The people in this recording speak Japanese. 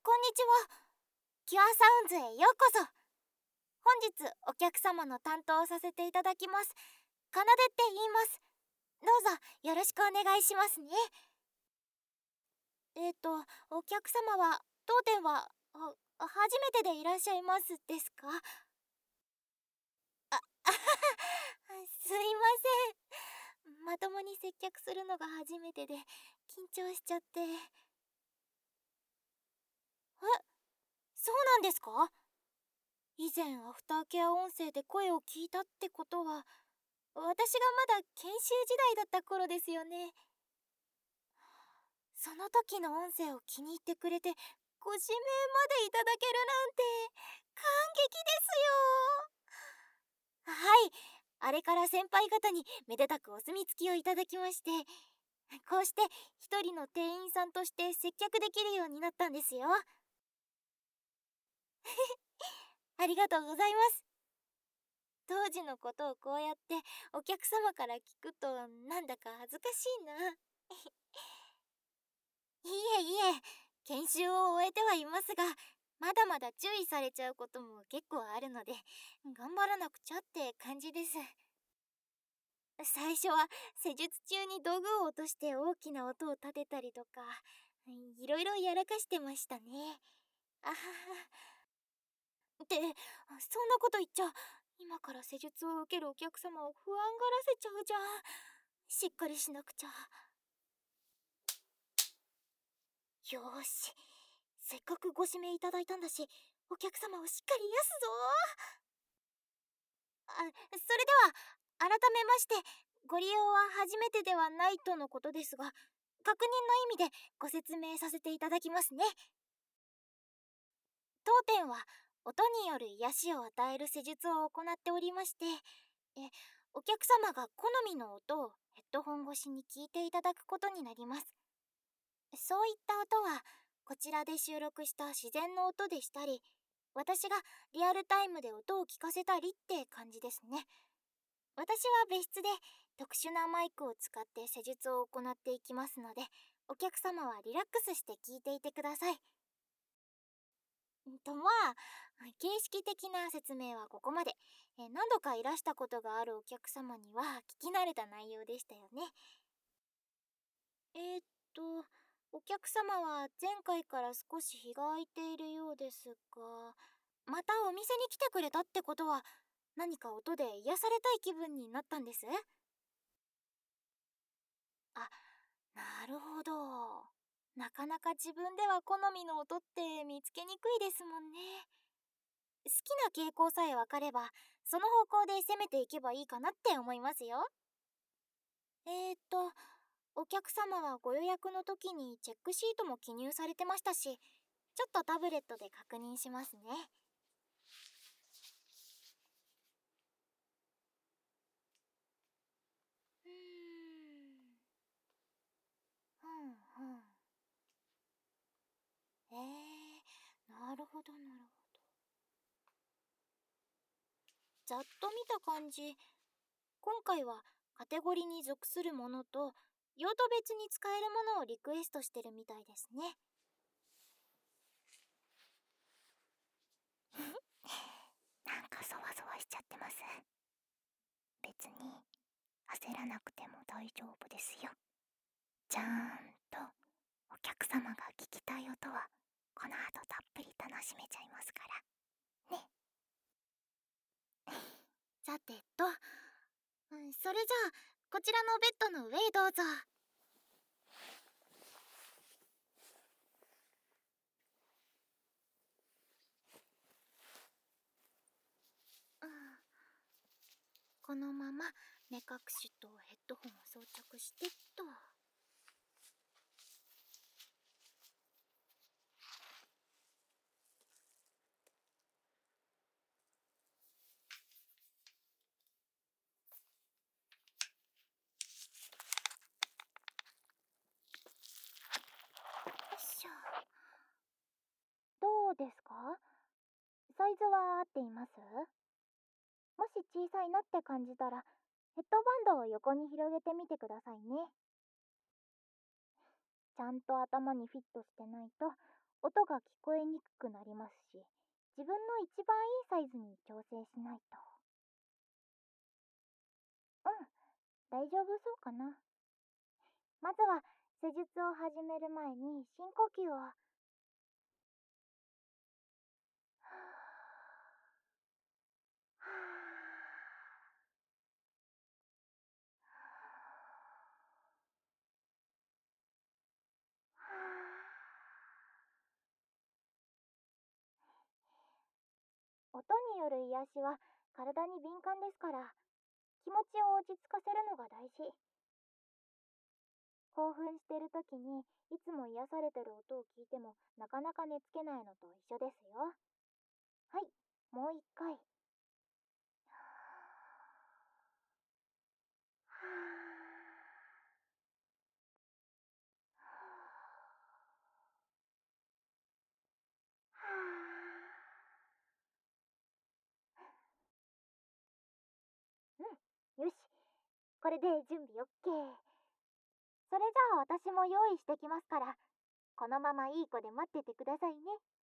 こんにちは。キュアサウンズへようこそ。本日お客様の担当をさせていただきます。かなでって言います。どうぞよろしくお願いしますね。お客様は当店は初めてでいらっしゃいますですか？すいません。まともに接客するのが初めてで緊張しちゃって。そうなんですか？以前アフターケア音声で声を聞いたってことは、私がまだ研修時代だった頃ですよね。その時の音声を気に入ってくれてご指名までいただけるなんて感激ですよ。はい、あれから先輩方にめでたくお墨付きをいただきまして、こうして一人の店員さんとして接客できるようになったんですよ。ありがとうございます。当時のことをこうやってお客様から聞くとなんだか恥ずかしいな。いえいえ、研修を終えてはいますが、まだまだ注意されちゃうことも結構あるので、頑張らなくちゃって感じです。最初は施術中に道具を落として大きな音を立てたりとか、いろいろやらかしてましたね。あはは。って、そんなこと言っちゃ、今から施術を受けるお客様を不安がらせちゃうじゃん。しっかりしなくちゃ。よーし。せっかくご指名いただいたんだし、お客様をしっかり癒すぞ。それでは改めまして、ご利用は初めてではないとのことですが、確認の意味でご説明させていただきますね。当店は音による癒しを与える施術を行っておりまして、お客様が好みの音をヘッドホン越しに聞いていただくことになります。そういった音はこちらで収録した自然の音でしたり、私がリアルタイムで音を聞かせたりって感じですね。私は別室で特殊なマイクを使って施術を行っていきますので、お客様はリラックスして聞いていてください。形式的な説明はここまで。何度かいらしたことがあるお客様には聞き慣れた内容でしたよね。えーっと、お客様は前回から少し日が空いているようですが、またお店に来てくれたってことは、何か音で癒されたい気分になったんです？あ、なるほど。なかなか自分では好みの音って見つけにくいですもんね。好きな傾向さえ分かれば、その方向で攻めていけばいいかなって思いますよ。えーっと、お客様はご予約の時にチェックシートも記入されてましたし、ちょっとタブレットで確認しますね。うーん。ふんふん。なるほどなるほど。ざっと見た感じ、今回はカテゴリーに属するものと用途別に使えるものをリクエストしてるみたいですね。なんかそわそわしちゃってます。別に焦らなくても大丈夫ですよ。ちゃんとお客様が聞きたい音はこの後たっぷり楽しめちゃいますからね。さてと、それじゃあこちらのベッドの上へどうぞ。このまま目隠しとヘッドホンを装着してっと。よいしょ。どうですか？サイズは合っています？もし小さいなって感じたら、ヘッドバンドを横に広げてみてくださいね。ちゃんと頭にフィットしてないと音が聞こえにくくなりますし、自分の一番いいサイズに調整しないと。うん、大丈夫そうかな。まずは、施術を始める前に深呼吸を。は音による癒しは体に敏感ですから、気持ちを落ち着かせるのが大事。興奮してる時にいつも癒されてる音を聞いてもなかなか寝つけないのと一緒ですよ。はい、もう一回。うん、よし。これで準備 OK。それじゃあ私も用意してきますから、このままいい子で待っててくださいね。